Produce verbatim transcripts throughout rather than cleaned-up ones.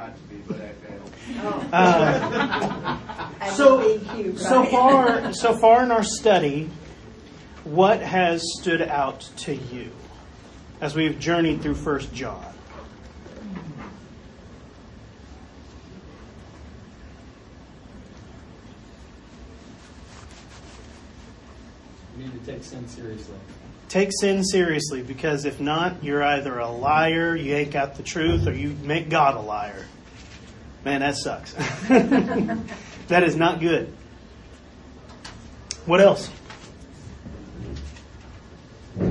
not to be, but I failed. Oh. Uh, so, cute, right? so far, so far in our study, what has stood out to you as we've journeyed through First John? You need to take sin seriously. Take sin seriously, because if not, you're either a liar, you ain't got the truth, or you make God a liar. Man, that sucks. That is not good. What else? We're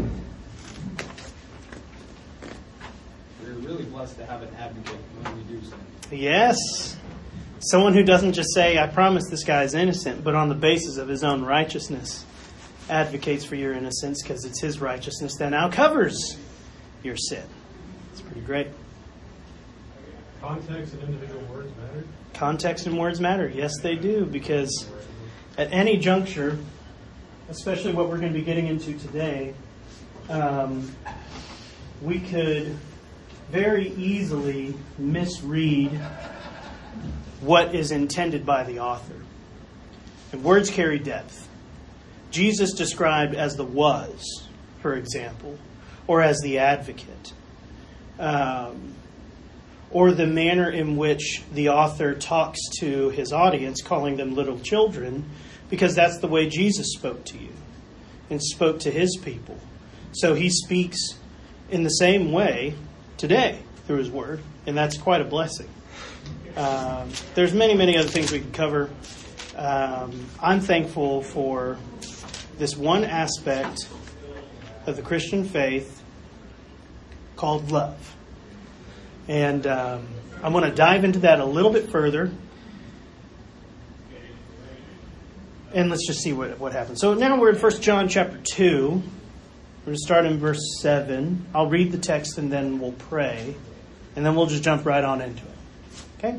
really blessed to have an advocate when we do sin. Yes. Someone who doesn't just say, I promise this guy is innocent, but on the basis of his own righteousness advocates for your innocence, because it's his righteousness that now covers your sin. It's pretty great. Context and individual words matter? Context and words matter. Yes, they do, because at any juncture, especially what we're going to be getting into today, um, we could very easily misread what is intended by the author. And words carry depth. Jesus described as the was, for example, or as the advocate, um, or the manner in which the author talks to his audience, calling them little children, because that's the way Jesus spoke to you and spoke to his people. So he speaks in the same way today through his word, and that's quite a blessing. Um, there's many, many other things we could cover. Um, I'm thankful for this one aspect of the Christian faith called love. And um, I'm going to dive into that a little bit further. And let's just see what, what happens. So now we're in First John chapter two. We're going to start in verse seven. I'll read the text and then we'll pray. And then we'll just jump right on into it. Okay?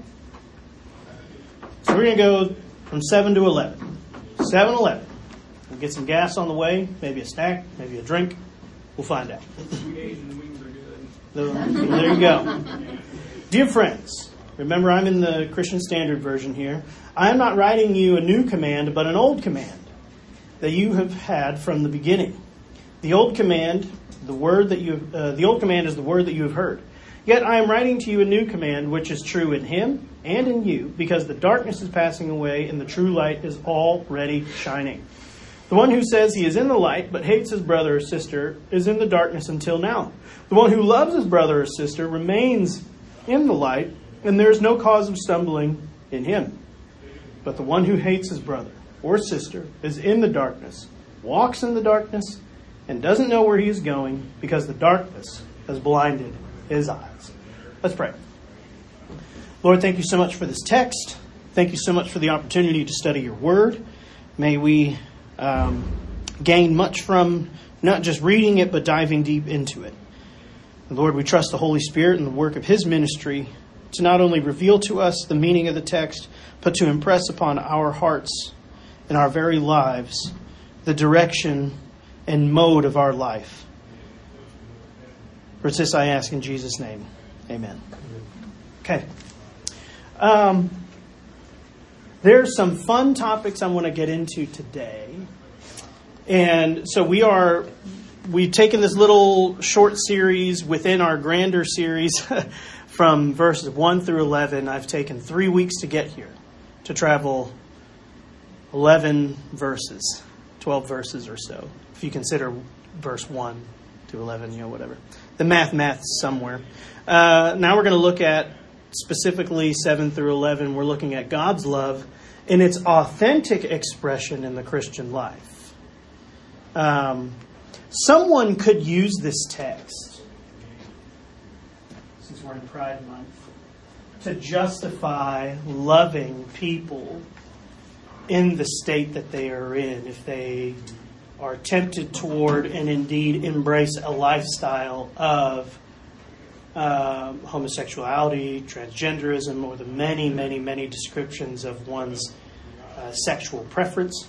So we're going to go from seven to eleven. seven eleven. We'll get some gas on the way, maybe a snack, maybe a drink. We'll find out. Sweet Asian wings are good. There you go. Dear friends, remember I'm in the Christian Standard Version here. I am not writing you a new command, but an old command that you have had from the beginning. The old command, the word that you, uh, the old command is the word that you have heard. Yet I am writing to you a new command, which is true in him and in you, because the darkness is passing away and the true light is already shining. The one who says he is in the light but hates his brother or sister is in the darkness until now. The one who loves his brother or sister remains in the light, and there is no cause of stumbling in him. But the one who hates his brother or sister is in the darkness, walks in the darkness, and doesn't know where he is going, because the darkness has blinded his eyes. Let's pray. Lord, thank you so much for this text. Thank you so much for the opportunity to study your word. May we um, gain much from not just reading it, but diving deep into it. And Lord, we trust the Holy Spirit and the work of his ministry to not only reveal to us the meaning of the text, but to impress upon our hearts and our very lives the direction and mode of our life. For this I ask in Jesus' name. Amen. Okay. Um, there's some fun topics I want to get into today. And so we are, we've taken this little short series within our grander series from verses one through eleven. I've taken three weeks to get here, to travel eleven verses, twelve verses or so. If you consider verse one to eleven, you know, whatever. The math math's somewhere. Uh, now we're going to look at specifically seven through eleven. We're looking at God's love in its authentic expression in the Christian life. Um, someone could use this text, since we're in Pride Month, to justify loving people in the state that they are in, if they are tempted toward and indeed embrace a lifestyle of um, homosexuality, transgenderism, or the many, many, many descriptions of one's uh, sexual preference.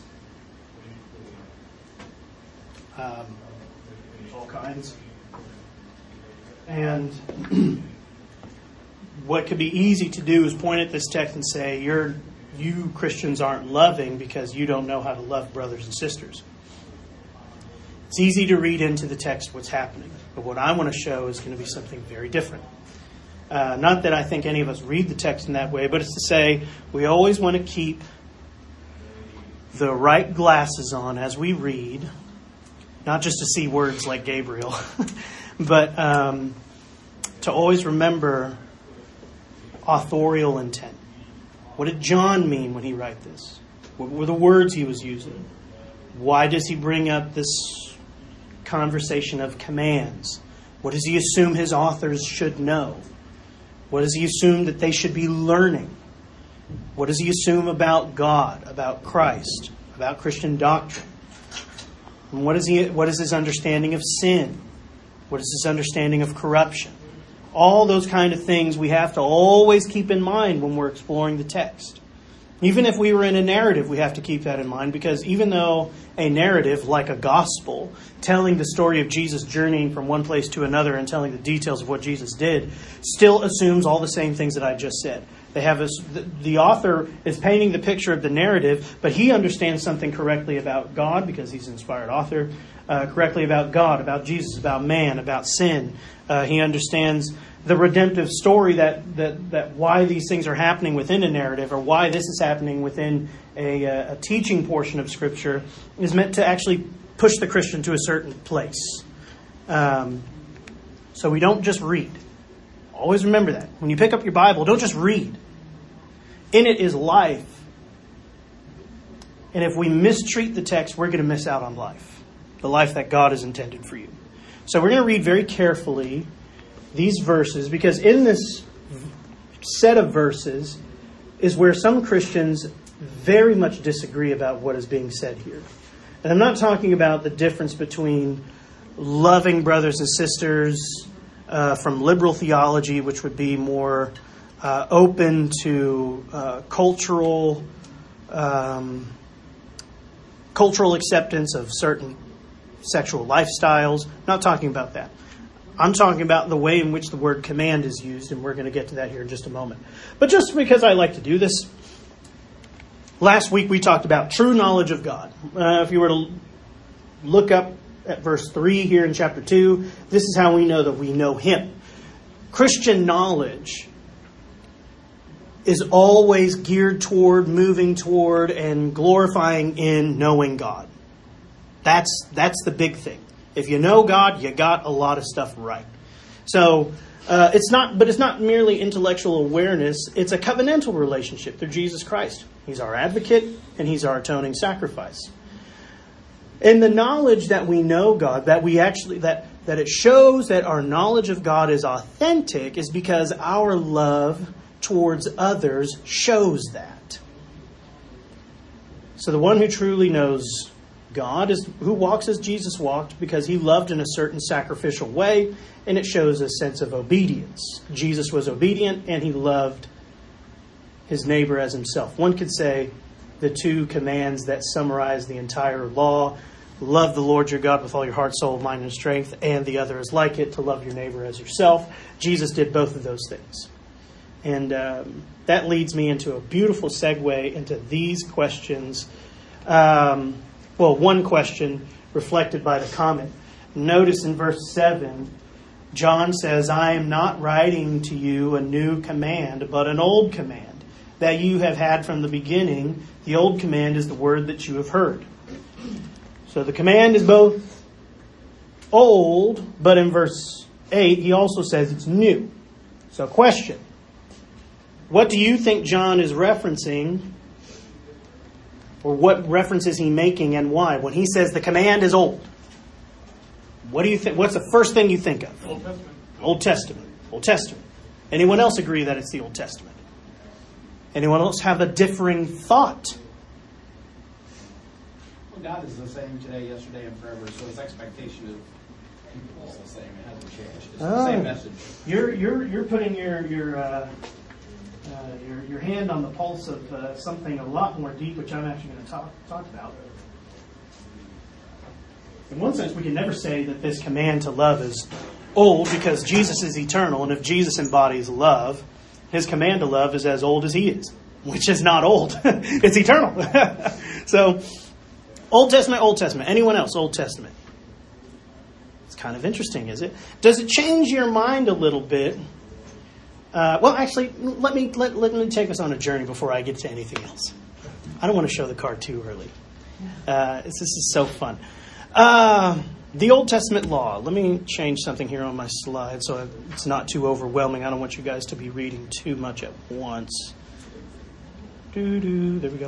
Um, all kinds. And what could be easy to do is point at this text and say, you're, you Christians aren't loving because you don't know how to love brothers and sisters. It's easy to read into the text what's happening. But what I want to show is going to be something very different. Uh, not that I think any of us read the text in that way, but it's to say we always want to keep the right glasses on as we read, not just to see words like Gabriel, but um, to always remember authorial intent. What did John mean when he wrote this? What were the words he was using? Why does he bring up this conversation of commands? What does he assume his authors should know? What does he assume that they should be learning? What does he assume about God, about Christ, about Christian doctrine? And what is he, what is his understanding of sin? What is his understanding of corruption? All those kind of things we have to always keep in mind when we're exploring the text. Even if we were in a narrative, we have to keep that in mind, because even though a narrative, like a gospel, telling the story of Jesus journeying from one place to another and telling the details of what Jesus did, still assumes all the same things that I just said. They have a, the author is painting the picture of the narrative, but he understands something correctly about God because he's an inspired author, uh, correctly about God, about Jesus, about man, about sin. Uh, he understands the redemptive story that, that that why these things are happening within a narrative, or why this is happening within a, a teaching portion of Scripture, is meant to actually push the Christian to a certain place. Um, so we don't just read. Always remember that. When you pick up your Bible, don't just read. In it is life. And if we mistreat the text, we're going to miss out on life. The life that God has intended for you. So we're going to read very carefully these verses, because in this set of verses is where some Christians very much disagree about what is being said here. And I'm not talking about the difference between loving brothers and sisters uh, from liberal theology, which would be more uh, open to uh, cultural um, cultural acceptance of certain sexual lifestyles. I'm not talking about that. I'm talking about the way in which the word command is used, and we're going to get to that here in just a moment. But just because I like to do this, last week we talked about true knowledge of God. Uh, if you were to look up at verse three here in chapter two, this is how we know that we know Him. Christian knowledge is always geared toward, moving toward, and glorifying in knowing God. That's that's the big thing. If you know God, you got a lot of stuff right. So uh, it's not, but it's not merely intellectual awareness. It's a covenantal relationship through Jesus Christ. He's our advocate, and He's our atoning sacrifice. And the knowledge that we know God, that we actually that that it shows that our knowledge of God is authentic, is because our love towards others shows that. So the one who truly knows God is who walks as Jesus walked, because He loved in a certain sacrificial way, and it shows a sense of obedience. Jesus was obedient, and He loved His neighbor as Himself. One could say the two commands that summarize the entire law: love the Lord your God with all your heart, soul, mind, and strength, and the other is like it, to love your neighbor as yourself. Jesus did both of those things. And um, that leads me into a beautiful segue into these questions. Um, well, one question reflected by the comment. Notice in verse seven, John says, I am not writing to you a new command, but an old command that you have had from the beginning. The old command is the word that you have heard. So the command is both old, but in verse eight, he also says it's new. So question. What do you think John is referencing, or what reference is he making, and why? When he says the command is old, what do you think? What's the first thing you think of? Old Testament. Old Testament. Old Testament. Anyone else agree that it's the Old Testament? Anyone else have a differing thought? Well, God is the same today, yesterday, and forever, so His expectation of people is the same. It hasn't changed. It's the Oh. same message. You're you're you're putting your your uh, uh, your your hand on the pulse of uh, something a lot more deep, which I'm actually going to talk talk about. In one sense, we can never say that this command to love is old, because Jesus is eternal, and if Jesus embodies love, His command to love is as old as He is, which is not old. It's eternal. So, Old Testament, Old Testament. Anyone else, Old Testament? It's kind of interesting, is it? Does it change your mind a little bit? Uh, well, actually, let me let, let me take us on a journey before I get to anything else. I don't want to show the card too early. Uh, this is so fun. Uh, the Old Testament law. Let me change something here on my slide so it's not too overwhelming. I don't want you guys to be reading too much at once. Doo-doo. There we go.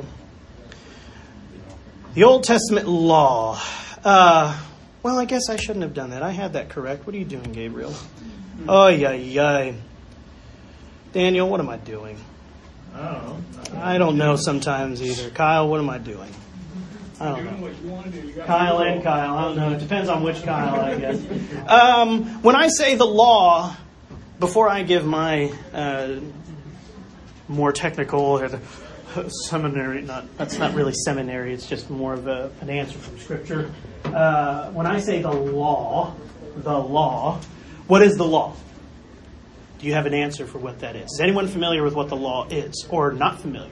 The Old Testament law. Uh, well, I guess I shouldn't have done that. I had that correct. What are you doing, Gabriel? Oh, yeah, yeah. Daniel, what am I doing? I don't know. I don't know sometimes either. Kyle, what am I doing? I don't know. Doing what you want to do. You got Kyle and Kyle. I don't know. It depends on which Kyle, I guess. Um, when I say the law, before I give my uh, more technical or the seminary, not that's not really seminary. It's just more of a, an answer from Scripture. Uh, when I say the law, the law, what is the law? Do you have an answer for what that is? Is anyone familiar with what the law is or not familiar?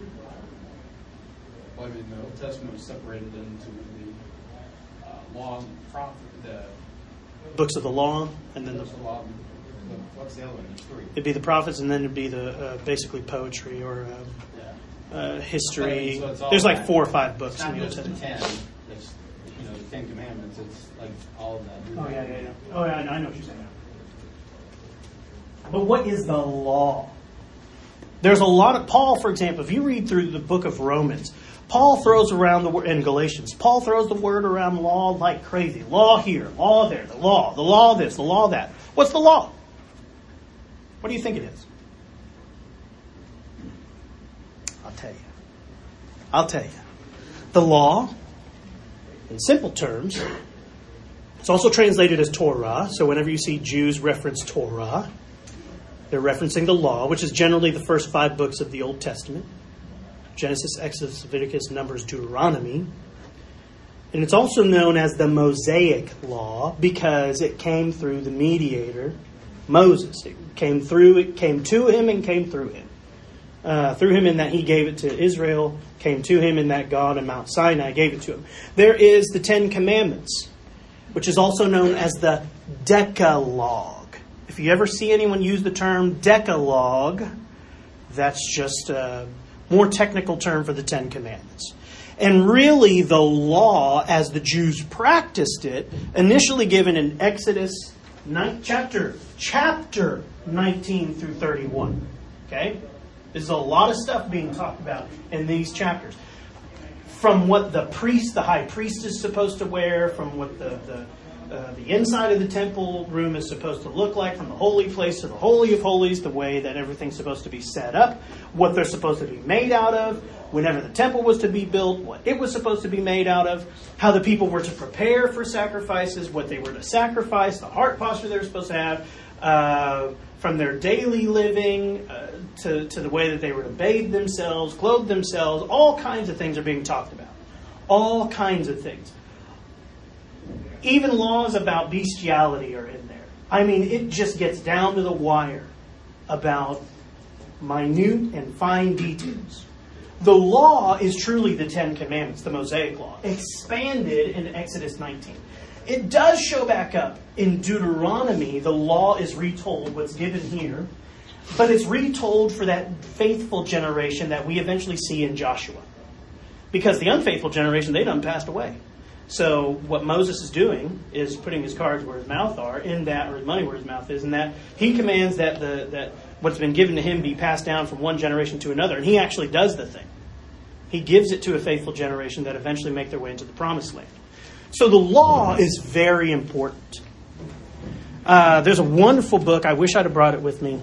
Well, I mean, the Old Testament was separated into the uh, law and the prophet, the Books of the law, and then the, the law. The, what's the other one? There's three. it'd be the prophets, and then it'd be the uh, basically poetry or um, Yeah. uh, history. So it's all There's like that. four or five It's books not in the Old just the Testament. ten. It's, you know, the Ten Commandments. It's like all of that. Oh yeah, yeah, yeah. Oh yeah, I know what you're saying. But what is the law? There's a lot of Paul, for example. If you read through the book of Romans, Paul throws around the word in Galatians. Paul throws the word around law like crazy. Law here, law there, the law, the law this, the law that. What's the law? What do you think it is? I'll tell you. I'll tell you. The law, in simple terms, it's also translated as Torah. So whenever you see Jews reference Torah, they're referencing the law, which is generally the first five books of the Old Testament. Genesis, Exodus, Leviticus, Numbers, Deuteronomy. And it's also known as the Mosaic Law because it came through the mediator, Moses. It came through, it came to him and came through him. Uh, through him in that he gave it to Israel, came to him in that God in Mount Sinai gave it to him. There is the Ten Commandments, which is also known as the Decalogue. If you ever see anyone use the term Decalogue, that's just a more technical term for the Ten Commandments. And really, the law, as the Jews practiced it, initially given in Exodus nine, chapter chapter nineteen through thirty-one. Okay, there's a lot of stuff being talked about in these chapters. From what the priest, the high priest, is supposed to wear, from what the the Uh, the inside of the temple room is supposed to look like, from the holy place to the holy of holies, the way that everything's supposed to be set up, what they're supposed to be made out of, whenever the temple was to be built, what it was supposed to be made out of, how the people were to prepare for sacrifices, what they were to sacrifice, the heart posture they were supposed to have, uh, from their daily living uh, to, to the way that they were to bathe themselves, clothe themselves. All kinds of things are being talked about. All kinds of things. Even laws about bestiality are in there. I mean, it just gets down to the wire about minute and fine details. The law is truly the Ten Commandments, the Mosaic Law, expanded in Exodus nineteen. It does show back up in Deuteronomy. The law is retold, what's given here, but it's retold for that faithful generation that we eventually see in Joshua. Because the unfaithful generation, they done passed away. So what Moses is doing is putting his cards where his mouth are, in that, or his money where his mouth is, in that he commands that the that what's been given to him be passed down from one generation to another. And he actually does the thing. He gives it to a faithful generation that eventually make their way into the promised land. So the law is very important. Uh, there's a wonderful book. I wish I'd have brought it with me.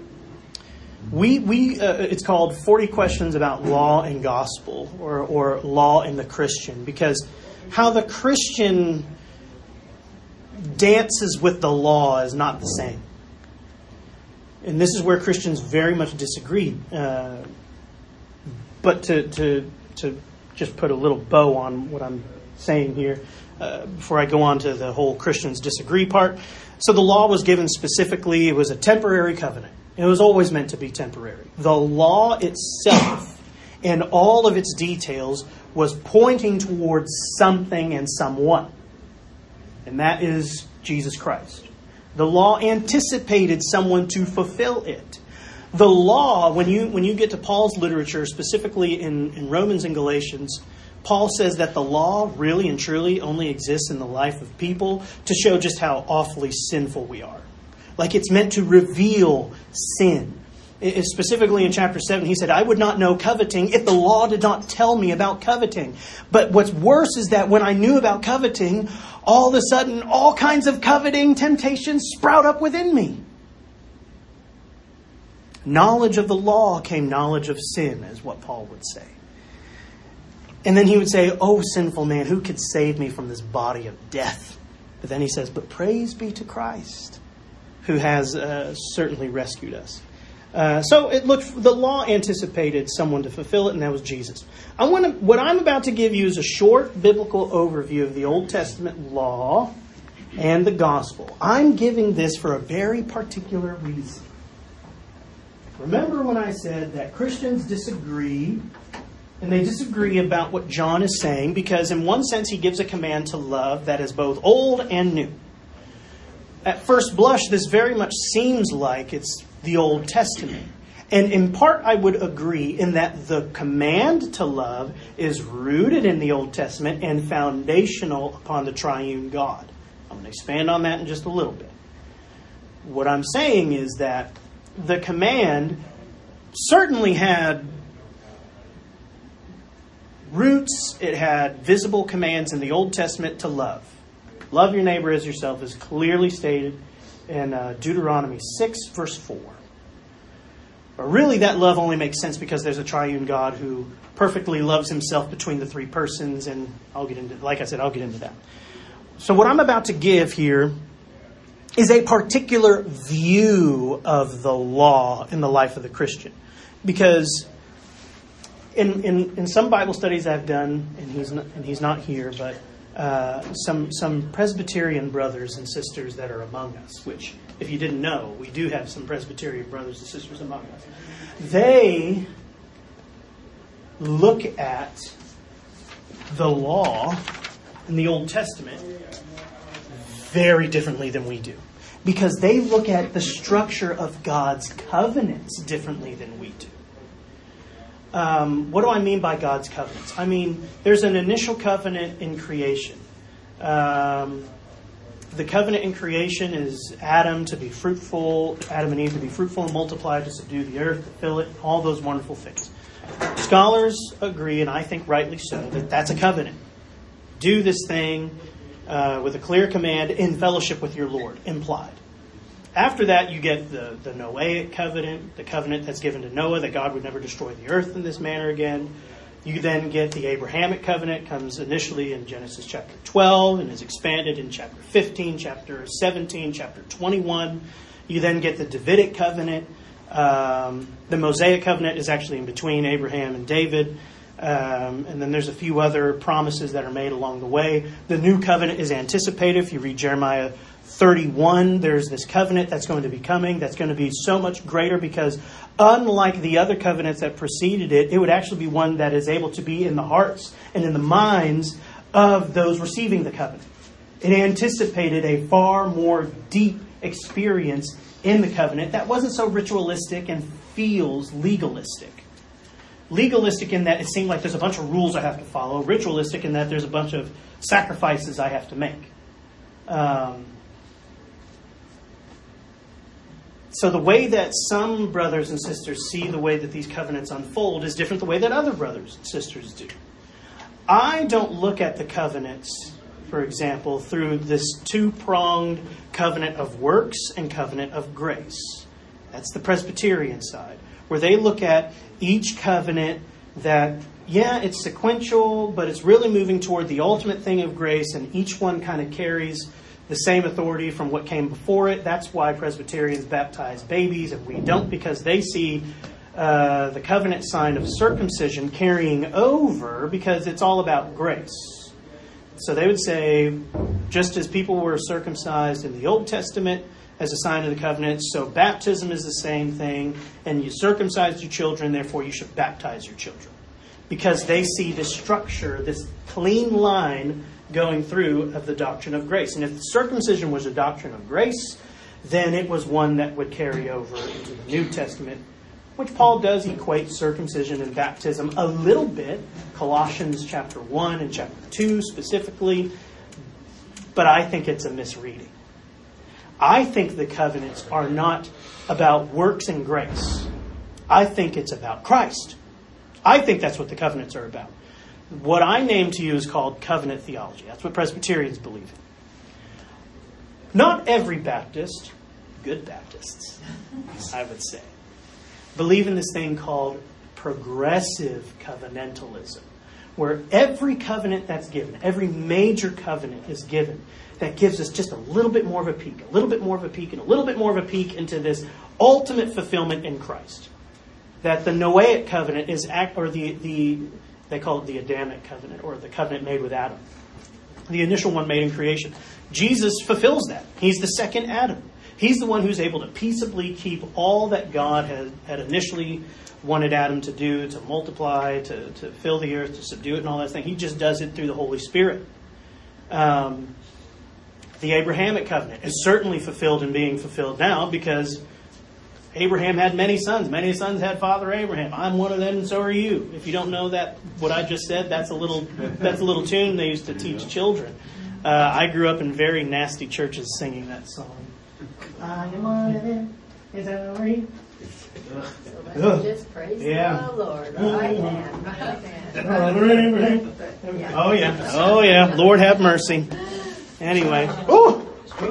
We we uh, it's called forty Questions About Law and Gospel, or or Law and the Christian, because how the Christian dances with the law is not the same. And this is where Christians very much disagree. Uh, but to, to to just put a little bow on what I'm saying here, uh, before I go on to the whole Christians disagree part. So the law was given specifically, it was a temporary covenant. It was always meant to be temporary. The law itself, in all of its details, was pointing towards something and someone. And that is Jesus Christ. The law anticipated someone to fulfill it. The law, when you when you get to Paul's literature, specifically in, in Romans and Galatians, Paul says that the law really and truly only exists in the life of people to show just how awfully sinful we are. Like it's meant to reveal sin. It, specifically in chapter seven, he said, I would not know coveting if the law did not tell me about coveting. But what's worse is that when I knew about coveting, all of a sudden, all kinds of coveting temptations sprout up within me. Knowledge of the law came knowledge of sin, is what Paul would say. And then he would say, oh, sinful man, who could save me from this body of death? But then he says, but praise be to Christ, who has uh, certainly rescued us. Uh, so it looked, the law anticipated someone to fulfill it, and that was Jesus. I want to, what I'm about to give you is a short biblical overview of the Old Testament law and the gospel. I'm giving this for a very particular reason. Remember when I said that Christians disagree, and they disagree about what John is saying, because in one sense he gives a command to love that is both old and new. At first blush, this very much seems like it's the Old Testament. And in part, I would agree in that the command to love is rooted in the Old Testament and foundational upon the triune God. I'm going to expand on that in just a little bit. What I'm saying is that the command certainly had roots, it had visible commands in the Old Testament to love. Love your neighbor as yourself is clearly stated in uh, Deuteronomy six, verse four. But really that love only makes sense because there's a triune God who perfectly loves himself between the three persons, and I'll get into, like I said, I'll get into that. So what I'm about to give here is a particular view of the law in the life of the Christian. Because in in, in some Bible studies I've done, and he's not, and he's not here, but uh, some some Presbyterian brothers and sisters that are among us, which, if you didn't know, we do have some Presbyterian brothers and sisters among us. They look at the law in the Old Testament very differently than we do. Because they look at the structure of God's covenants differently than we do. Um, what do I mean by God's covenants? I mean, there's an initial covenant in creation. Um, the covenant in creation is Adam to be fruitful, Adam and Eve to be fruitful and multiply, to subdue the earth, to fill it, all those wonderful things. Scholars agree, and I think rightly so, that that's a covenant. Do this thing uh, with a clear command in fellowship with your Lord, implied. After that, you get the, the Noahic covenant, the covenant that's given to Noah, that God would never destroy the earth in this manner again. You then get the Abrahamic covenant, comes initially in Genesis chapter twelve and is expanded in chapter fifteen, chapter seventeen, chapter twenty-one. You then get the Davidic covenant. Um, the Mosaic covenant is actually in between Abraham and David. Um, and then there's a few other promises that are made along the way. The new covenant is anticipated. If you read Jeremiah thirty-one, there's this covenant that's going to be coming that's going to be so much greater, because unlike the other covenants that preceded it, it would actually be one that is able to be in the hearts and in the minds of those receiving the covenant. It anticipated a far more deep experience in the covenant that wasn't so ritualistic and feels legalistic. Legalistic in that it seemed like there's a bunch of rules I have to follow. Ritualistic in that there's a bunch of sacrifices I have to make. Um, so the way that some brothers and sisters see the way that these covenants unfold is different the way that other brothers and sisters do. I don't look at the covenants, for example, through this two-pronged covenant of works and covenant of grace. That's the Presbyterian side, where they look at each covenant that, yeah, it's sequential, but it's really moving toward the ultimate thing of grace, and each one kind of carries the same authority from what came before it. That's why Presbyterians baptize babies, and we don't, because they see uh, the covenant sign of circumcision carrying over, because it's all about grace. So they would say, just as people were circumcised in the Old Testament, as a sign of the covenant. So baptism is the same thing. And you circumcise your children, therefore you should baptize your children. Because they see this structure, this clean line going through of the doctrine of grace. And if the circumcision was a doctrine of grace, then it was one that would carry over into the New Testament, which Paul does equate circumcision and baptism a little bit. Colossians chapter one and chapter two specifically. But I think it's a misreading. I think the covenants are not about works and grace. I think it's about Christ. I think that's what the covenants are about. What I name to you is called covenant theology. That's what Presbyterians believe in. Not every Baptist, good Baptists, I would say, believe in this thing called progressive covenantalism, where every covenant that's given, every major covenant is given, that gives us just a little bit more of a peek, a little bit more of a peek, and a little bit more of a peek into this ultimate fulfillment in Christ. That the Noahic covenant is, act, or the, the they call it the Adamic covenant, or the covenant made with Adam. The initial one made in creation. Jesus fulfills that. He's the second Adam. He's the one who's able to peaceably keep all that God had, had initially wanted Adam to do, to multiply, to, to fill the earth, to subdue it and all that thing. He just does it through the Holy Spirit. Um, the Abrahamic covenant is certainly fulfilled and being fulfilled now because Abraham had many sons. Many sons had Father Abraham. I'm one of them, and so are you. If you don't know that, what I just said, that's a little that's a little tune they used to teach children. Uh, I grew up in very nasty churches singing that song. I am one of them, is that right? So just praise Yeah. the Lord. Right hand, right hand. Oh yeah, oh yeah. Lord have mercy. Anyway, oh,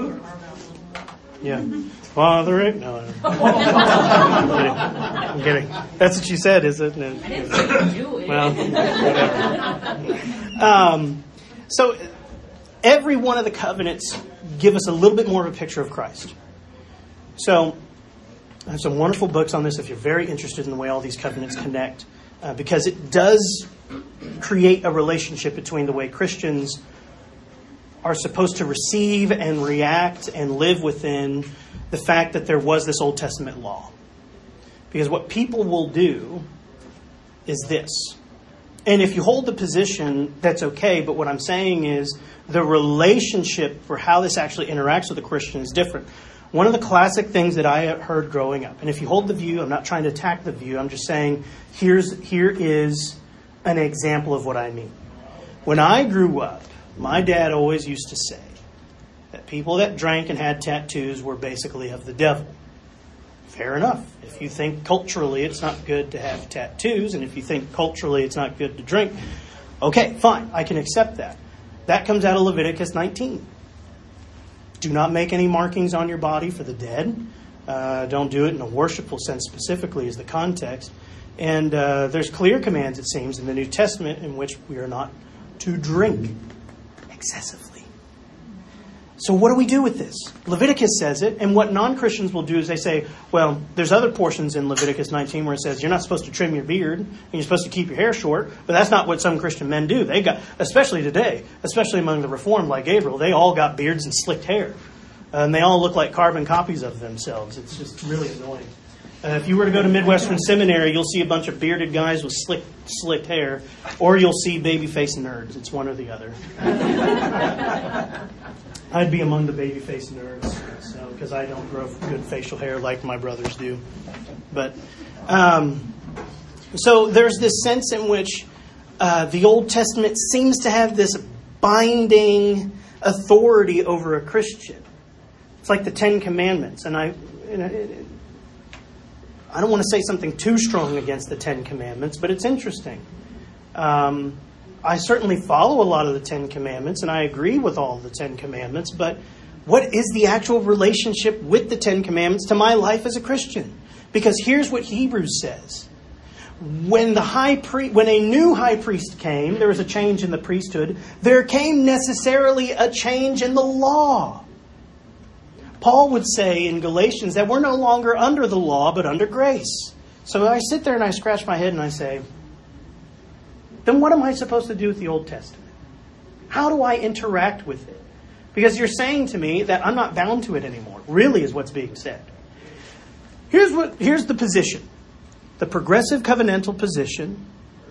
yeah. Father, no, no. I'm kidding. I'm kidding. That's what you said, is it? No. I didn't say you do it. Well, whatever. Um, so every one of the covenants give us a little bit more of a picture of Christ. So I have some wonderful books on this if you're very interested in the way all these covenants connect, uh, because it does create a relationship between the way Christians are supposed to receive and react and live within the fact that there was this Old Testament law. Because what people will do is this. And if you hold the position, that's okay. But what I'm saying is the relationship for how this actually interacts with the Christian is different. One of the classic things that I heard growing up, and if you hold the view, I'm not trying to attack the view, I'm just saying here's here is an example of what I mean. When I grew up, my dad always used to say that people that drank and had tattoos were basically of the devil. Fair enough. If you think culturally it's not good to have tattoos, and if you think culturally it's not good to drink, okay, fine, I can accept that. That comes out of Leviticus nineteen. Do not make any markings on your body for the dead. Uh, don't do it in a worshipful sense specifically is the context. And uh, there's clear commands, it seems, in the New Testament in which we are not to drink excessively. So what do we do with this? Leviticus says it, and what non-Christians will do is they say, well, there's other portions in Leviticus nineteen where it says you're not supposed to trim your beard, and you're supposed to keep your hair short, but that's not what some Christian men do. They got, especially today, especially among the Reformed like Gabriel, they all got beards and slicked hair. Uh, and they all look like carbon copies of themselves. It's just really annoying. Uh, if you were to go to Midwestern Seminary, you'll see a bunch of bearded guys with slick, slicked hair, or you'll see baby-faced nerds. It's one or the other. I'd be among the baby-faced nerds, so because I don't grow good facial hair like my brothers do. But um, so there's this sense in which uh, the Old Testament seems to have this binding authority over a Christian. It's like the Ten Commandments, and I, you know, it, I don't want to say something too strong against the Ten Commandments, but it's interesting. Um, I certainly follow a lot of the Ten Commandments, and I agree with all of the Ten Commandments, but what is the actual relationship with the Ten Commandments to my life as a Christian? Because here's what Hebrews says. When the high priest, when a new high priest came, there was a change in the priesthood. There came necessarily a change in the law. Paul would say in Galatians that we're no longer under the law, but under grace. So I sit there and I scratch my head and I say, then what am I supposed to do with the Old Testament? How do I interact with it? Because you're saying to me that I'm not bound to it anymore, really is what's being said. Here's what. Here's the position. The progressive covenantal position.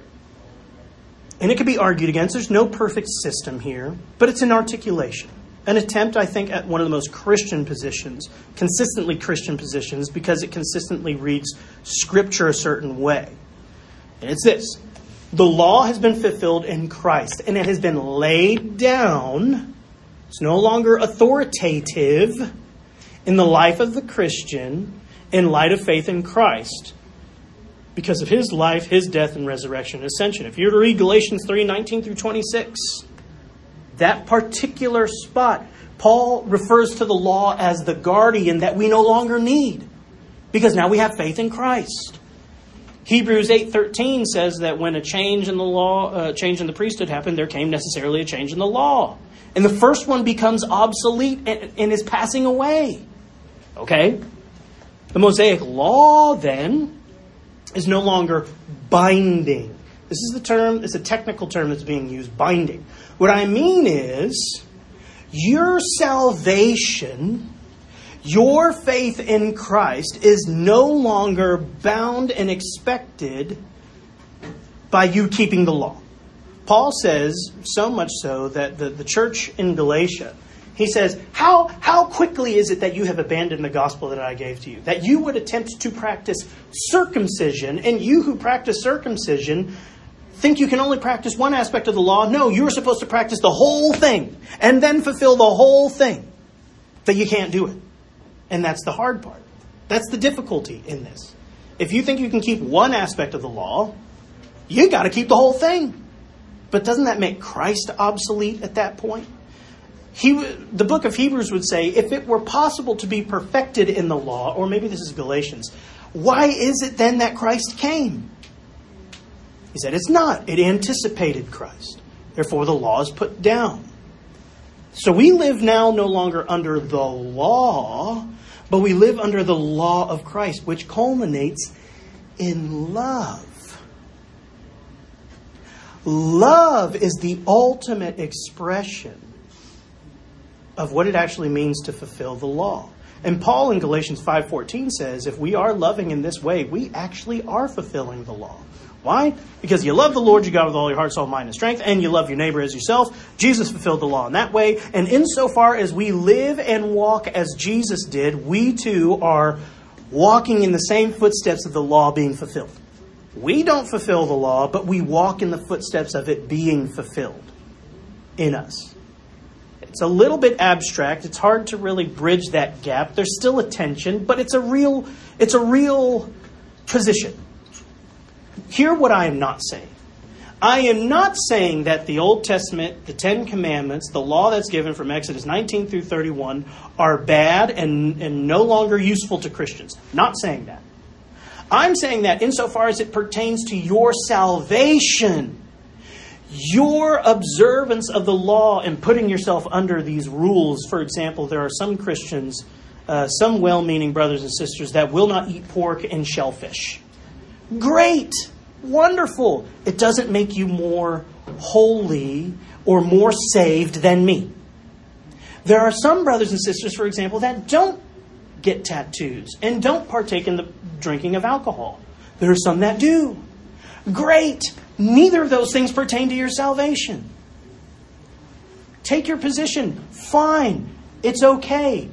And it can be argued against. There's no perfect system here, but it's an articulation. An attempt, I think, at one of the most Christian positions, consistently Christian positions, because it consistently reads Scripture a certain way. And it's this. The law has been fulfilled in Christ, and it has been laid down. It's no longer authoritative in the life of the Christian in light of faith in Christ, because of his life, his death, and resurrection and ascension. If you were to read Galatians three, nineteen through twenty-six, that particular spot, Paul refers to the law as the guardian that we no longer need, because now we have faith in Christ. Hebrews eight thirteen says that when a change in the law, uh, change in the priesthood happened, there came necessarily a change in the law. And the first one becomes obsolete and, and is passing away. Okay? The Mosaic law, then, is no longer binding. This is the term, it's a technical term that's being used, binding. What I mean is, your salvation, your faith in Christ is no longer bound and expected by you keeping the law. Paul says, so much so that the, the church in Galatia, he says, how, how quickly is it that you have abandoned the gospel that I gave to you? That you would attempt to practice circumcision, and you who practice circumcision think you can only practice one aspect of the law. No, you're supposed to practice the whole thing and then fulfill the whole thing. That you can't do it. And that's the hard part. That's the difficulty in this. If you think you can keep one aspect of the law, you got to keep the whole thing. But doesn't that make Christ obsolete at that point? He, the book of Hebrews would say, if it were possible to be perfected in the law, or maybe this is Galatians, why is it then that Christ came? He said it's not. It anticipated Christ. Therefore, the law is put down. So we live now no longer under the law, but we live under the law of Christ, which culminates in love. Love is the ultimate expression of what it actually means to fulfill the law. And Paul in Galatians five fourteen says, if we are loving in this way, we actually are fulfilling the law. Why? Because you love the Lord your God with all your heart, soul, mind, and strength, and you love your neighbor as yourself. Jesus fulfilled the law in that way. And insofar as we live and walk as Jesus did, we too are walking in the same footsteps of the law being fulfilled. We don't fulfill the law, but we walk in the footsteps of it being fulfilled in us. It's a little bit abstract. It's hard to really bridge that gap. There's still a tension, but it's a real, it's a real position. Hear what I am not saying. I am not saying that the Old Testament, the Ten Commandments, the law that's given from Exodus nineteen through thirty-one are bad and, and no longer useful to Christians. Not saying that. I'm saying that insofar as it pertains to your salvation, your observance of the law and putting yourself under these rules. For example, there are some Christians, uh, some well-meaning brothers and sisters that will not eat pork and shellfish. Great! Wonderful! It doesn't make you more holy or more saved than me. There are some brothers and sisters, for example, that don't get tattoos and don't partake in the drinking of alcohol. There are some that do. Great! Neither of those things pertain to your salvation. Take your position. Fine. It's okay.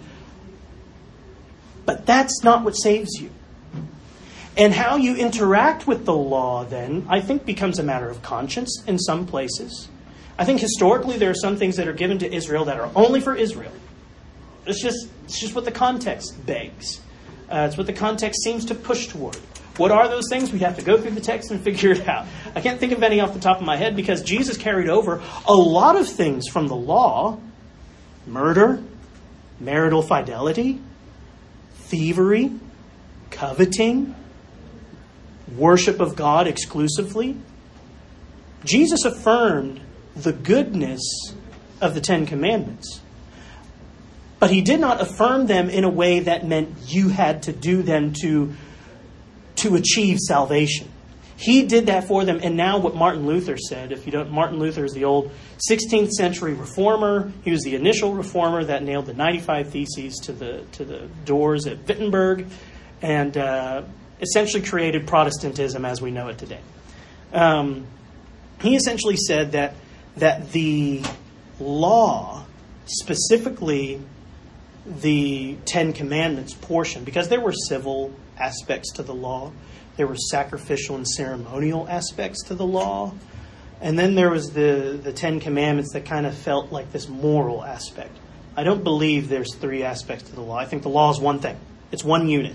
But that's not what saves you. And how you interact with the law, then, I think becomes a matter of conscience in some places. I think historically there are some things that are given to Israel that are only for Israel. It's just, it's just what the context begs. Uh, it's what the context seems to push toward. What are those things? We'd have to go through the text and figure it out. I can't think of any off the top of my head because Jesus carried over a lot of things from the law. Murder, marital fidelity, thievery, coveting, worship of God exclusively. Jesus affirmed the goodness of the Ten Commandments. But he did not affirm them in a way that meant you had to do them to, to achieve salvation. He did that for them. And now what Martin Luther said, if you don't, Martin Luther is the old sixteenth century reformer. He was the initial reformer that nailed the ninety-five Theses to the to the doors at Wittenberg and uh, essentially created Protestantism as we know it today. Um, he essentially said that that the law, specifically the Ten Commandments portion, because there were civil aspects to the law, there were sacrificial and ceremonial aspects to the law, and then there was the, the Ten Commandments that kind of felt like this moral aspect. I don't believe there's three aspects to the law. I think the law is one thing. It's one unit.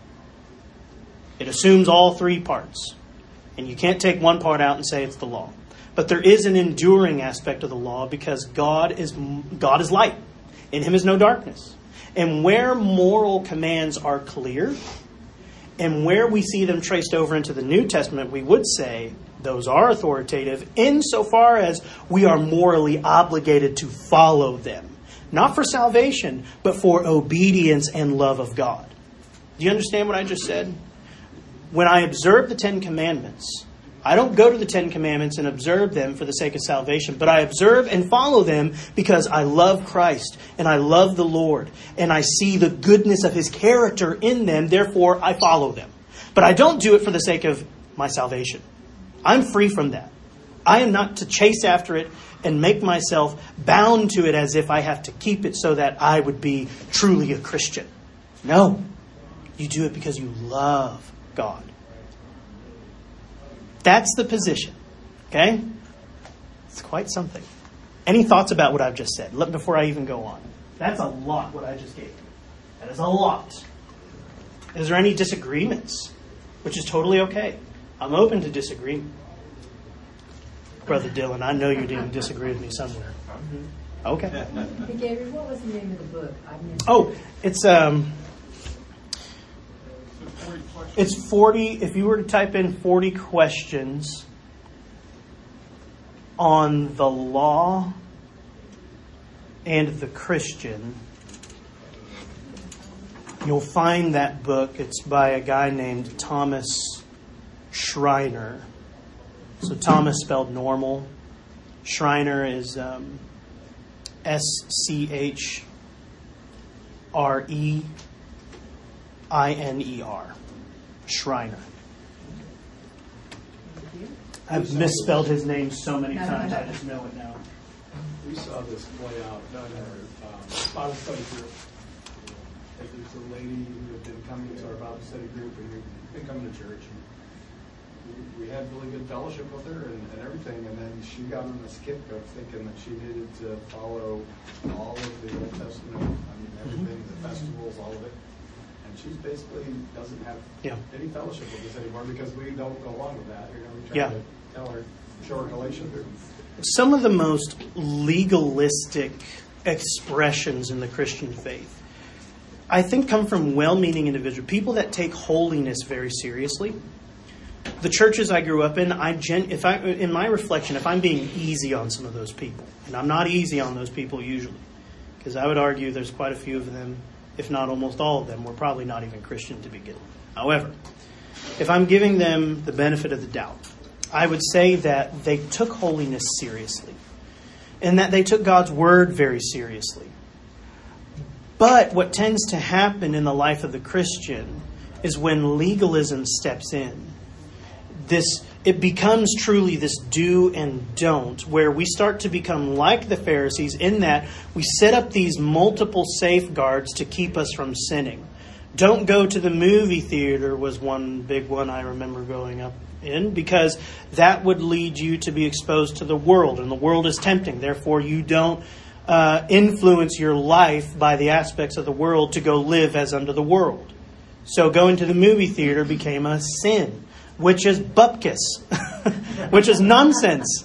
It assumes all three parts. And you can't take one part out and say it's the law. But there is an enduring aspect of the law because God is God is light. In Him is no darkness. And where moral commands are clear, and where we see them traced over into the New Testament, we would say those are authoritative insofar as we are morally obligated to follow them. Not for salvation, but for obedience and love of God. Do you understand what I just said? When I observe the Ten Commandments, I don't go to the Ten Commandments and observe them for the sake of salvation, but I observe and follow them because I love Christ and I love the Lord and I see the goodness of His character in them, therefore I follow them. But I don't do it for the sake of my salvation. I'm free from that. I am not to chase after it and make myself bound to it as if I have to keep it so that I would be truly a Christian. No. You do it because you love God. That's the position. Okay? It's quite something. Any thoughts about what I've just said? Look, before I even go on. That's a lot what I just gave you. That is a lot. Is there any disagreements? Which is totally okay. I'm open to disagreement. Brother Dylan, I know you didn't disagree with me somewhere. Okay. Hey, Gabriel, what was the name of the book? I missed Oh, it. it's um It's forty, if you were to type in forty questions on the law and the Christian, you'll find that book. It's by a guy named Thomas Schreiner. So Thomas spelled normal. Schreiner is um, S C H R E I N E R. Schreiner. I've misspelled his name so many times, I just know it now. We saw this play out down our um, Bible study group. Like there's a lady who had been coming to our Bible study group and we've been coming to church. And we, we had really good fellowship with her and, and everything. And then she got on this kick of thinking that she needed to follow all of the Old Testament. I mean, everything, the festivals, all of it. She basically doesn't have yeah. any fellowship with us anymore because we don't go along with that. You know, we try yeah. to tell her, show her Galatians. Some of the most legalistic expressions in the Christian faith, I think, come from well-meaning individuals, people that take holiness very seriously. The churches I grew up in, I gen- if I, in my reflection, if I'm being easy on some of those people, and I'm not easy on those people usually, because I would argue there's quite a few of them, if not almost all of them, were probably not even Christian to begin with. However, if I'm giving them the benefit of the doubt, I would say that they took holiness seriously and that they took God's word very seriously. But what tends to happen in the life of the Christian is when legalism steps in, this it becomes truly this do and don't, where we start to become like the Pharisees in that we set up these multiple safeguards to keep us from sinning. Don't go to the movie theater was one big one I remember growing up in, because that would lead you to be exposed to the world, and the world is tempting. Therefore, you don't uh, influence your life by the aspects of the world to go live as under the world. So going to the movie theater became a sin, which is bupkis, which is nonsense.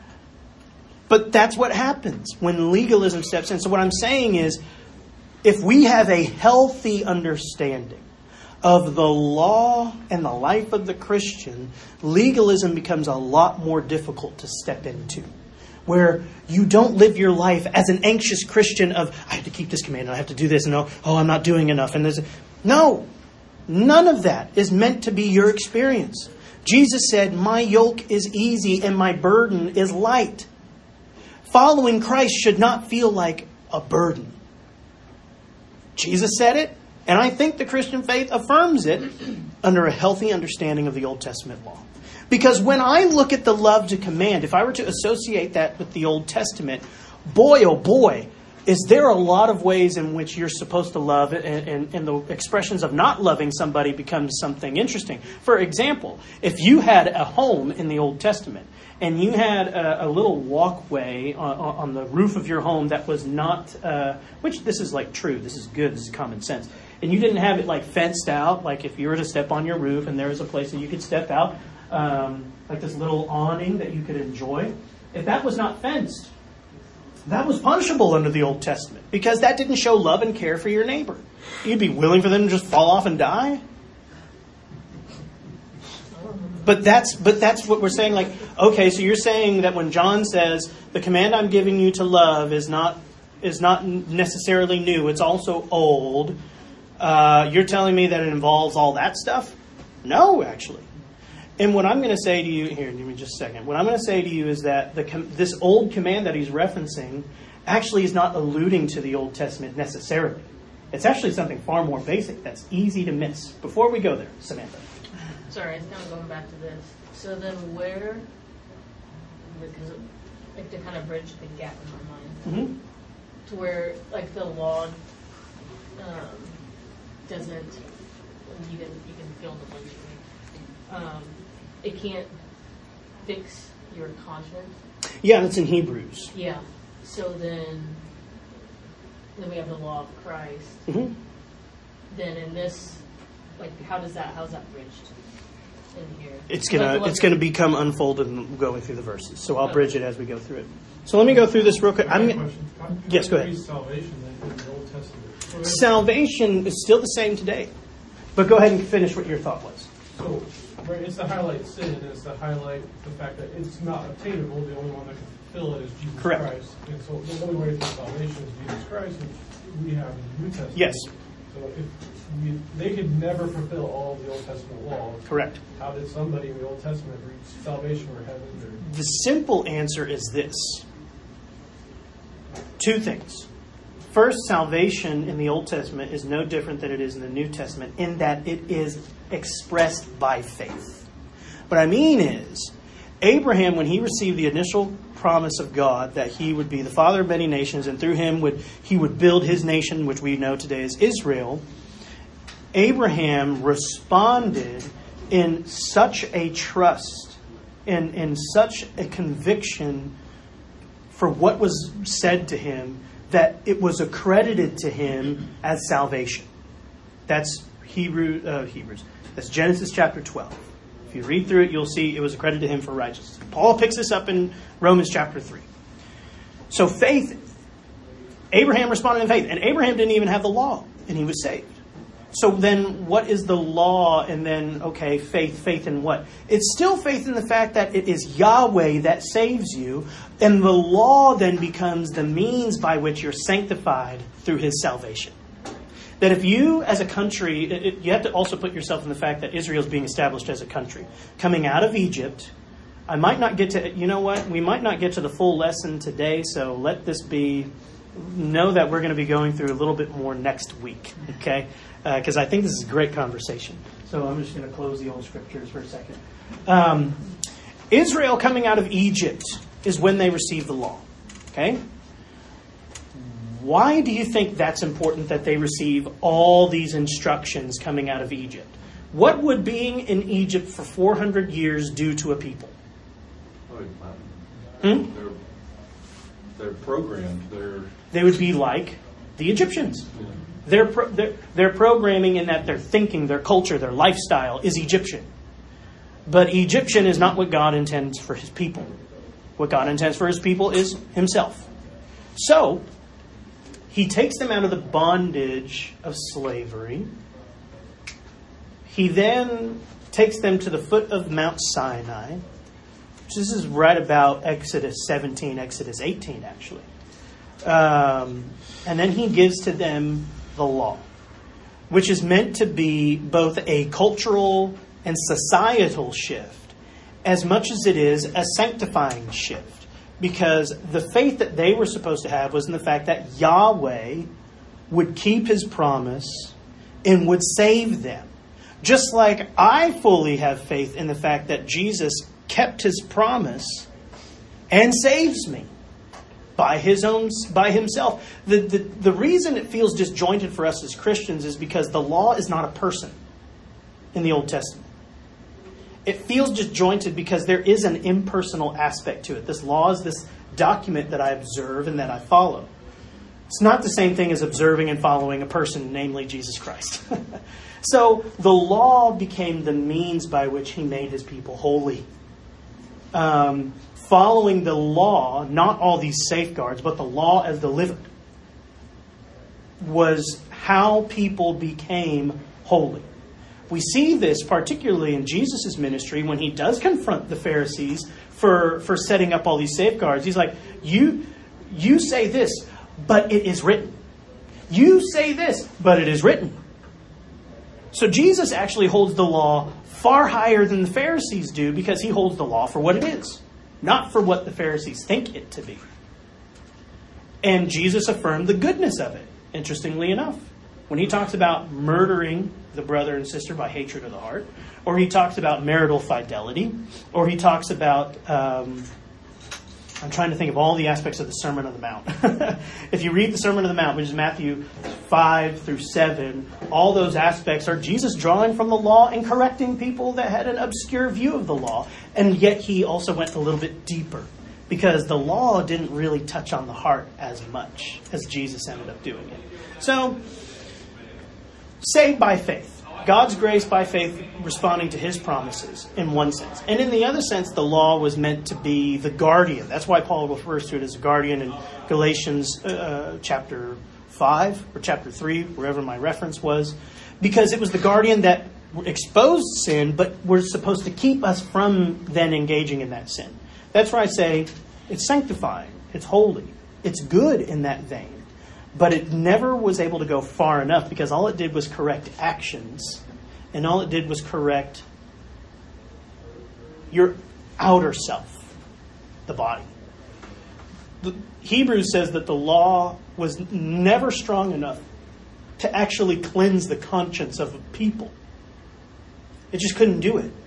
But that's what happens when legalism steps in. So what I'm saying is, if we have a healthy understanding of the law and the life of the Christian, legalism becomes a lot more difficult to step into. Where you don't live your life as an anxious Christian of, I have to keep this command, and I have to do this, and oh, oh I'm not doing enough. And there's no, none of that is meant to be your experience. Jesus said, my yoke is easy and my burden is light. Following Christ should not feel like a burden. Jesus said it, and I think the Christian faith affirms it under a healthy understanding of the Old Testament law. Because when I look at the love to command, if I were to associate that with the Old Testament, boy, oh boy, is there a lot of ways in which you're supposed to love, and, and, and the expressions of not loving somebody becomes something interesting. For example, if you had a home in the Old Testament, and you had a, a little walkway on, on the roof of your home that was not, uh, which this is like true, this is good, this is common sense, and you didn't have it like fenced out, like if you were to step on your roof and there was a place that you could step out, um, like this little awning that you could enjoy, if that was not fenced, that was punishable under the Old Testament because that didn't show love and care for your neighbor. You'd be willing for them to just fall off and die. But that's but that's what we're saying. Like, okay, so you're saying that when John says the command I'm giving you to love is not is not necessarily new; it's also old. Uh, you're telling me that it involves all that stuff? No, actually. And what I'm going to say to you here, give me just a second. What I'm going to say to you is that the com- this old command that he's referencing actually is not alluding to the Old Testament necessarily. It's actually something far more basic that's easy to miss. Before we go there, Samantha. Sorry, it's kind of going back to this. So then where, because it, like to kind of bridge the gap in my mind, Mm-hmm. to where like the law um, doesn't, you can you can fill in the blanks for me. Um, it can't fix your conscience. Yeah, that's in Hebrews. Yeah. So then, then we have the law of Christ. Mm-hmm. Then in this, like, how does that? How's that bridged in here? It's gonna Like, it's gonna become unfolded going through the verses. So I'll bridge it as we go through it. So let me go through this real quick. I'm gonna, yes, go ahead. Salvation then in the Old Testament. So Salvation is still the same today. But go ahead and finish what your thought was. So, right, it's to highlight sin, and it's to highlight the fact that it's not obtainable. The only one that can fulfill it is Jesus Correct. Christ. And so the only way to salvation is Jesus Christ, which we have in the New Testament. Yes. So if we, they could never fulfill all of the Old Testament laws. Correct. How did somebody in the Old Testament reach salvation or heaven? Or The simple answer is this. Two things. First, salvation in the Old Testament is no different than it is in the New Testament in that it is expressed by faith. What I mean is, Abraham, when he received the initial promise of God that he would be the father of many nations and through him would he would build his nation, which we know today as Israel, Abraham responded in such a trust, in, in such a conviction for what was said to him, that it was accredited to him as salvation. That's Hebrew, uh, Hebrews. That's Genesis chapter twelve. If you read through it, you'll see it was accredited to him for righteousness. Paul picks this up in Romans chapter three. So faith, Abraham responded in faith. And Abraham didn't even have the law, and he was saved. So then what is the law? And then, okay, faith, faith in what? It's still faith in the fact that it is Yahweh that saves you. And the law then becomes the means by which you're sanctified through his salvation. That if you, as a country, it, it, you have to also put yourself in the fact that Israel is being established as a country. Coming out of Egypt, I might not get to, you know what, we might not get to the full lesson today, so let this be, know that we're going to be going through a little bit more next week, okay? Because uh, I think this is a great conversation. So I'm just going to close the old scriptures for a second. Um, Israel coming out of Egypt is when they receive the law, okay? Why do you think that's important that they receive all these instructions coming out of Egypt? What would being in Egypt for four hundred years do to a people? Hmm? They're, they're programmed. They're They would be like the Egyptians. Their, pro- their, their programming in that their thinking, their culture, their lifestyle is Egyptian. But Egyptian is not what God intends for his people. What God intends for his people is himself. So, he takes them out of the bondage of slavery. He then takes them to the foot of Mount Sinai. This is right about Exodus seventeen, Exodus eighteen, actually. Um, and then he gives to them the law, which is meant to be both a cultural and societal shift as much as it is a sanctifying shift. Because the faith that they were supposed to have was in the fact that Yahweh would keep his promise and would save them. Just like I fully have faith in the fact that Jesus kept his promise and saves me by his own, by himself. The, the, the reason it feels disjointed for us as Christians is because the law is not a person in the Old Testament. It feels disjointed because there is an impersonal aspect to it. This law is this document that I observe and that I follow. It's not the same thing as observing and following a person, namely Jesus Christ. So the law became the means by which he made his people holy. Um, following the law, not all these safeguards, but the law as delivered, was how people became holy. We see this particularly in Jesus' ministry when he does confront the Pharisees for, for setting up all these safeguards. He's like, you, you say this, but it is written. You say this, but it is written. So Jesus actually holds the law far higher than the Pharisees do because he holds the law for what it is, not for what the Pharisees think it to be. And Jesus affirmed the goodness of it, interestingly enough. When he talks about murdering the brother and sister by hatred of the heart, or he talks about marital fidelity, or he talks about, um, I'm trying to think of all the aspects of the Sermon on the Mount. If you read the Sermon on the Mount, which is Matthew five through seven, all those aspects are Jesus drawing from the law and correcting people that had an obscure view of the law. And yet he also went a little bit deeper, because the law didn't really touch on the heart as much as Jesus ended up doing it. So, saved by faith. God's grace by faith responding to his promises in one sense. And in the other sense, the law was meant to be the guardian. That's why Paul refers to it as a guardian in Galatians uh, chapter five or chapter three, wherever my reference was. Because it was the guardian that exposed sin, but was supposed to keep us from then engaging in that sin. That's why I say it's sanctifying, it's holy, it's good in that vein. But it never was able to go far enough because all it did was correct actions. And all it did was correct your outer self, the body. The Hebrews says that the law was never strong enough to actually cleanse the conscience of a people. It just couldn't do it.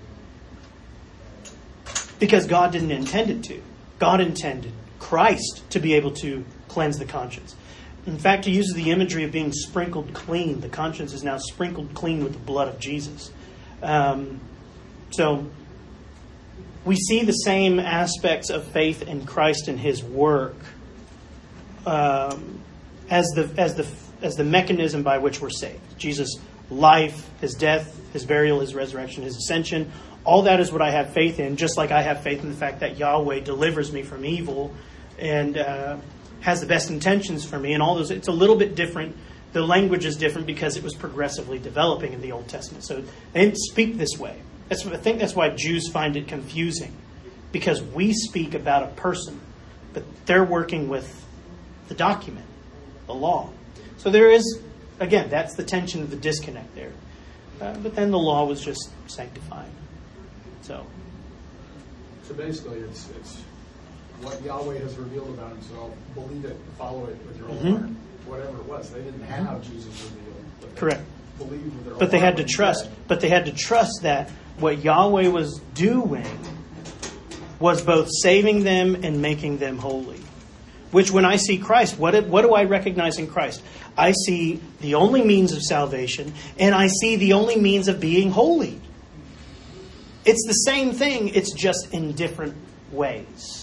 Because God didn't intend it to. God intended Christ to be able to cleanse the conscience. In fact, he uses the imagery of being sprinkled clean. The conscience is now sprinkled clean with the blood of Jesus. Um, so we see the same aspects of faith in Christ and his work um, as the as the as the mechanism by which we're saved. Jesus' life, his death, his burial, his resurrection, his ascension. All that is what I have faith in. Just like I have faith in the fact that Yahweh delivers me from evil and Uh, has the best intentions for me, and all those. It's a little bit different. The language is different because it was progressively developing in the Old Testament. So they didn't speak this way. That's, I think that's why Jews find it confusing, because we speak about a person, but they're working with the document, the law. So there is, again, that's the tension of the disconnect there. Uh, but then the law was just sanctifying. So, So basically, it's it's what Yahweh has revealed about himself. Believe it, follow it with your own Mm-hmm. heart. Whatever it was, they didn't have Jesus revealed. But they correct. Believed with their own But they heart had to what he trust. said. But they had to trust that what Yahweh was doing was both saving them and making them holy. Which, when I see Christ, what what do I recognize in Christ? I see the only means of salvation, and I see the only means of being holy. It's the same thing. It's just in different ways.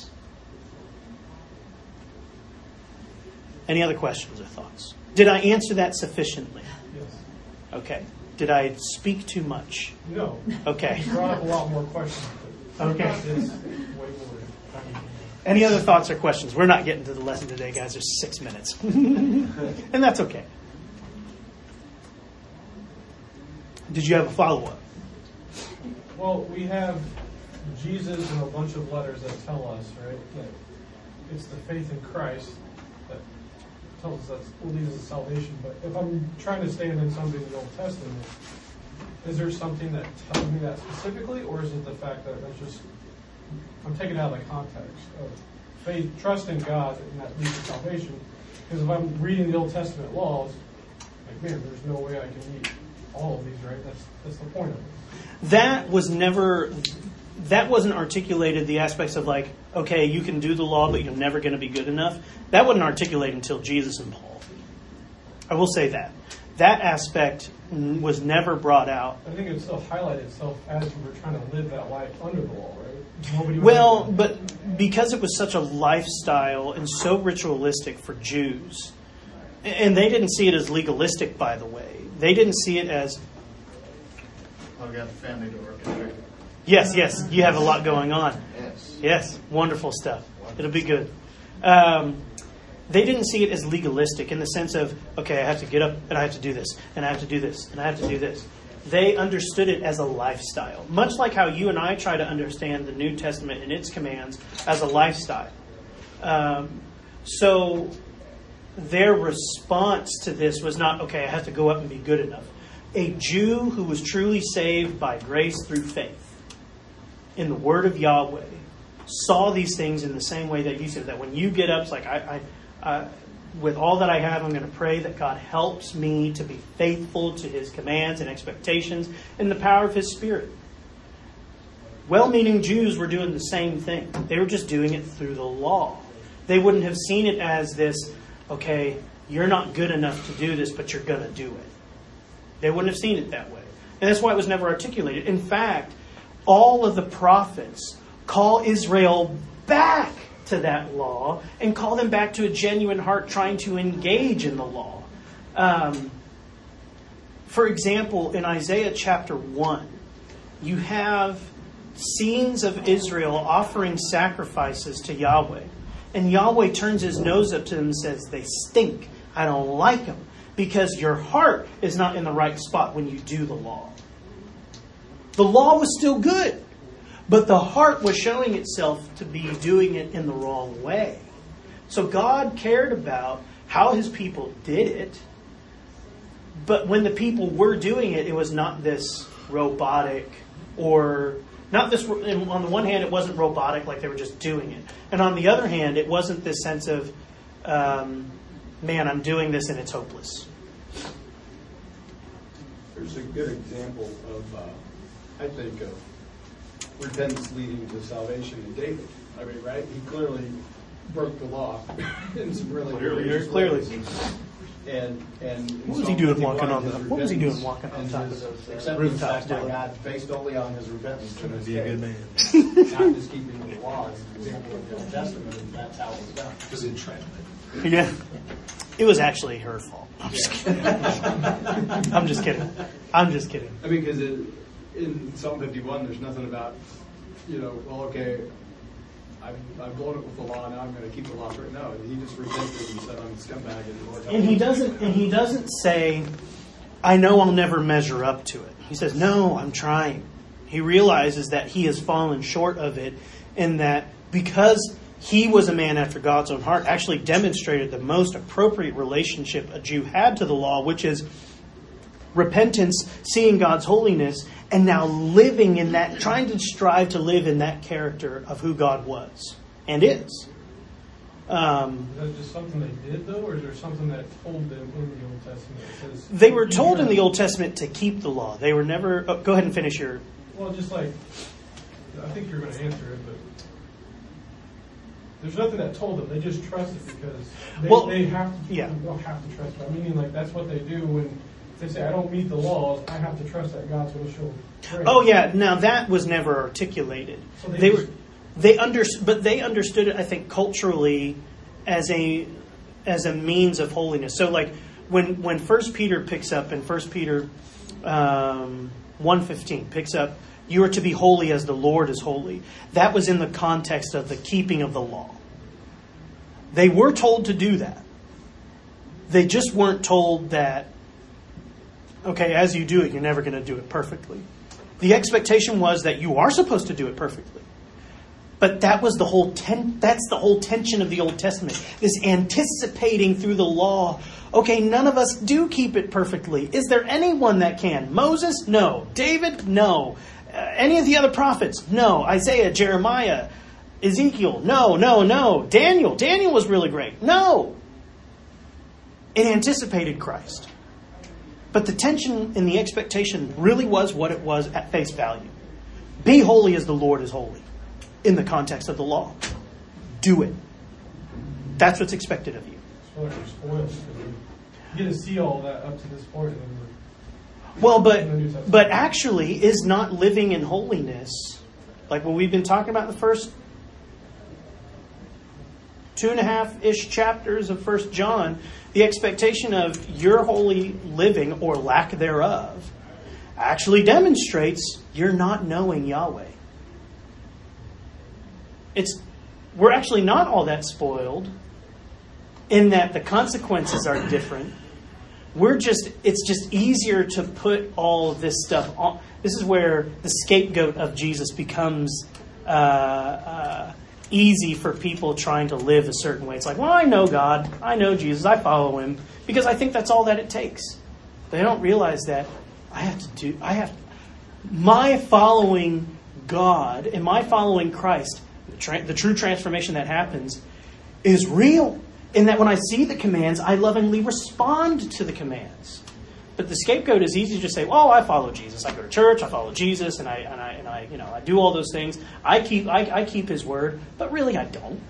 Any other questions or thoughts? Did I answer that sufficiently? Yes. Okay. Did I speak too much? No. Okay. You brought up a lot more questions. but Okay. It's way more. Any other thoughts or questions? We're not getting to the lesson today, guys. There's six minutes. And that's okay. Did you have a follow-up? Well, we have Jesus and a bunch of letters that tell us, right, that it's the faith in Christ that tells us that leads us to salvation. But if I'm trying to stand in something in the Old Testament, is there something that tells me that specifically, or is it the fact that it's just, I'm taking it out of the context of faith, trust in God, and that leads to salvation? Because if I'm reading the Old Testament laws, like, man, there's no way I can meet all of these, right? That's that's the point of it. That was never, that wasn't articulated, the aspects of like, okay, you can do the law, but you're never going to be good enough. That wasn't articulated until Jesus and Paul. I will say that. That aspect was never brought out. I think it still highlighted itself as you were trying to live that life under the law, right? Nobody Well, was but because it was such a lifestyle and so ritualistic for Jews, and they didn't see it as legalistic, by the way. They didn't see it as, I've got the family to work in. yes, yes, you have a lot going on. Yes. Yes, wonderful stuff. It'll be good. Um, they didn't see it as legalistic in the sense of, okay, I have to get up and I have to do this, and I have to do this, and I have to do this. They understood it as a lifestyle, much like how you and I try to understand the New Testament and its commands as a lifestyle. Um, so their response to this was not, okay, I have to go up and be good enough. A Jew who was truly saved by grace through faith in the Word of Yahweh saw these things in the same way that you said, that when you get up, it's like, I, I, I with all that I have, I'm going to pray that God helps me to be faithful to His commands and expectations in the power of His Spirit. Well-meaning Jews were doing the same thing. They were just doing it through the law. They wouldn't have seen it as this, okay, you're not good enough to do this, but you're going to do it. They wouldn't have seen it that way. And that's why it was never articulated. In fact, all of the prophets call Israel back to that law and call them back to a genuine heart trying to engage in the law. Um, for example, in Isaiah chapter one, you have scenes of Israel offering sacrifices to Yahweh. And Yahweh turns His nose up to them and says, they stink. I don't like them. Because your heart is not in the right spot when you do the law. The law was still good, but the heart was showing itself to be doing it in the wrong way. So God cared about how His people did it, but when the people were doing it, it was not this robotic or not this. On the one hand, it wasn't robotic, like they were just doing it, and on the other hand, it wasn't this sense of, um, man, I'm doing this and it's hopeless. There's a good example of, uh, I think, of repentance leading to salvation in David. I mean, right? He clearly broke the law in some really Clearly, clearly. And and What was he doing walking on the? What was he doing walking on top of those uh, Accepting the rooftops? fact that Doing? God, based only on His repentance, Going to be a good man. not just keeping the law as an example of the Old Testament, and that's how it was done. Because entrapment. Yeah, it was actually her fault. I'm just kidding. I'm just kidding. I'm just kidding. I mean, because in Psalm fifty-one, there's nothing about, you know, well, okay, I've, I've blown it with the law, now I'm going to keep the law. No, he just repented and said, I'm a scumbag. And, the Lord help And he me. doesn't. And he doesn't say, "I know I'll never measure up to it." He says, "No, I'm trying." He realizes that he has fallen short of it, and that because he was a man after God's own heart, actually demonstrated the most appropriate relationship a Jew had to the law, which is repentance, seeing God's holiness, and now living in that, trying to strive to live in that character of who God was and is. Um, Is that just something they did, though, or is there something that told them in the Old Testament that says... they were told in the Old Testament to keep the law. They were never... Oh, go ahead and finish your... Well, just like, I think you're going to answer it, but there's nothing that told them. They just trusted because they, Well, they have to, yeah. they don't have to trust. I mean, like, that's what they do when they say, I don't meet the laws, I have to trust that God's going to show grace. Oh yeah, now that was never articulated. So they they just- were, they under, but they understood it, I think, culturally as a as a means of holiness. So like when when First Peter picks up in First Peter um, one fifteen picks up, you are to be holy as the Lord is holy. That was in the context of the keeping of the law. They were told to do that. They just weren't told that, okay, as you do it, you're never going to do it perfectly. The expectation was that you are supposed to do it perfectly. But that was the whole ten- that's the whole tension of the Old Testament. This anticipating through the law. Okay, none of us do keep it perfectly. Is there anyone that can? Moses? No. David? No. Uh, any of the other prophets? No. Isaiah, Jeremiah, Ezekiel? No, no, no. Daniel? Daniel was really great. No. It anticipated Christ. But the tension and the expectation really was what it was at face value. Be holy as the Lord is holy. In the context of the law. Do it. That's what's expected of you. It's like we're spoiled. You get to see all that up to this point. And then Well, but but actually, is not living in holiness, like what we've been talking about in the first two and a half-ish chapters of First John, the expectation of your holy living or lack thereof actually demonstrates you're not knowing Yahweh. It's we're actually not all that spoiled in that the consequences are different. We're just it's just easier to put all of this stuff on. This is where the scapegoat of Jesus becomes uh, uh, easy for people trying to live a certain way. It's like, well, I know God, I know Jesus, I follow Him because I think that's all that it takes. They don't realize that I have to do. I have my following God and my following Christ. The, tra- the true transformation that happens is real. In that when I see the commands, I lovingly respond to the commands. But the scapegoat is easy to just say, "Oh, I follow Jesus. I go to church. I follow Jesus, and I and I and I, you know, I do all those things. I keep I, I keep His word, but really I don't."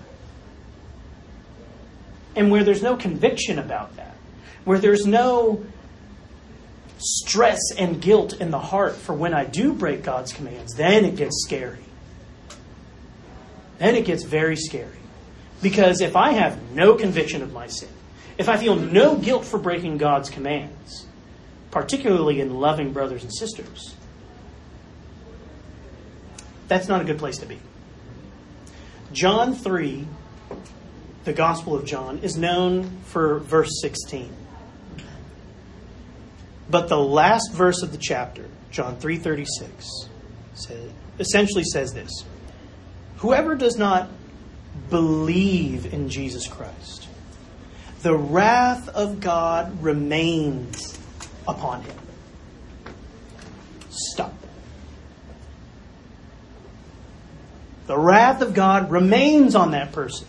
And where there's no conviction about that, where there's no stress and guilt in the heart for when I do break God's commands, then it gets scary. Then it gets very scary. Because if I have no conviction of my sin, if I feel no guilt for breaking God's commands, particularly in loving brothers and sisters, that's not a good place to be. John three, the Gospel of John, is known for verse sixteen. But the last verse of the chapter, John three thirty-six, says, essentially says this: whoever does not believe in Jesus Christ, the wrath of God remains upon him. Stop. The wrath of God remains on that person.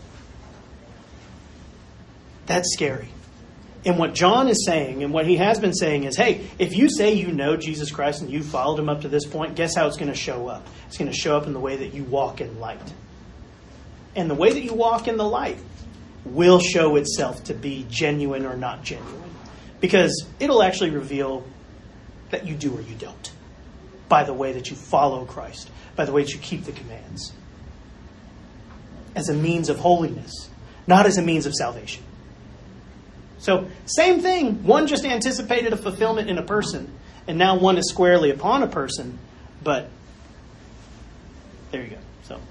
That's scary. And what John is saying, and what he has been saying is, hey, if you say you know Jesus Christ and you've followed Him up to this point, guess how it's going to show up? It's going to show up in the way that you walk in light. And the way that you walk in the light will show itself to be genuine or not genuine. Because it'll actually reveal that you do or you don't. By the way that you follow Christ. By the way that you keep the commands. As a means of holiness. Not as a means of salvation. So, same thing. One just anticipated a fulfillment in a person. And now one is squarely upon a person. But, there you go. So.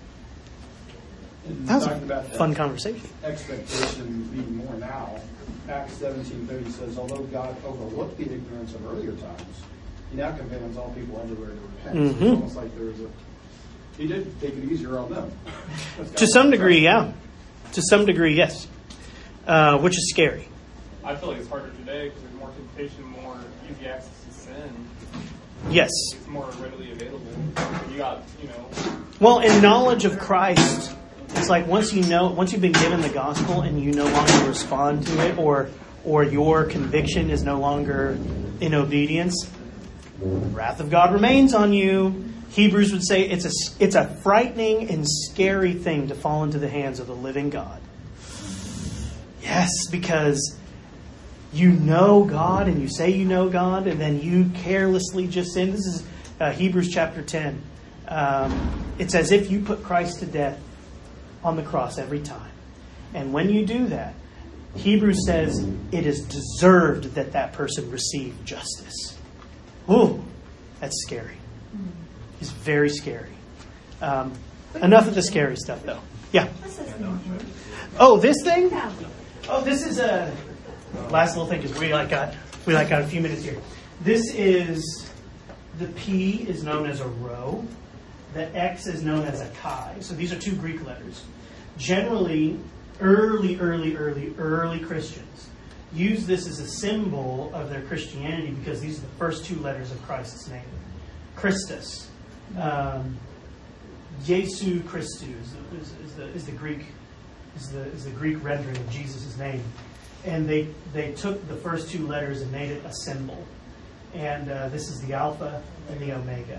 And That was talking a about that fun conversation. expectation being more now. Acts seventeen thirty says, although God overlooked the ignorance of earlier times, He now commands all people everywhere to repent. Mm-hmm. So it's almost like there was a... He did take it easier on them. To some degree, yeah. To some degree, yes. Uh, which is scary. I feel like it's harder today because there's more temptation, more easy access to sin. Yes. It's more readily available. You got, you know... Well, in knowledge of Christ, it's like once you know, once you've been given the gospel and you no longer respond to it, or or your conviction is no longer in obedience, the wrath of God remains on you. Hebrews would say it's a it's a frightening and scary thing to fall into the hands of the living God. Yes, because you know God and you say you know God, and then you carelessly just sin. This is uh, Hebrews chapter ten. Um, it's as if you put Christ to death on the cross every time. And when you do that, Hebrews says it is deserved that that person receive justice. Ooh, that's scary. It's very scary. Um, enough of the scary stuff, though. Yeah. What's this thing here? Oh, this thing? Oh, this is a last little thing because we like got we like got a few minutes here. This is the P is known as a row. the X is known as a chi. So these are two Greek letters. Generally, early, early, early, early Christians use this as a symbol of their Christianity because these are the first two letters of Christ's name. Christus. Um, Jesu Christou is, is, is, the, is the Greek is the is the Greek rendering of Jesus' name. And they, they took the first two letters and made it a symbol. And uh, this is the Alpha and the Omega.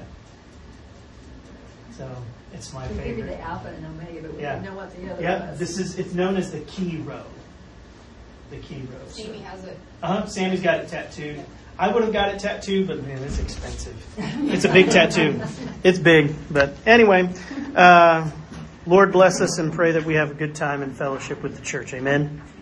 So it's my We give you favorite. the alpha and omega, but we Yeah. didn't know what the other Yeah, was. this is it's known as the key row. The key row. Sammy has it. Uh huh. Sammy's got it tattooed. I would have got it tattooed, but man, it's expensive. It's a big tattoo. It's big, but anyway, uh, Lord bless us and pray that we have a good time in fellowship with the church. Amen.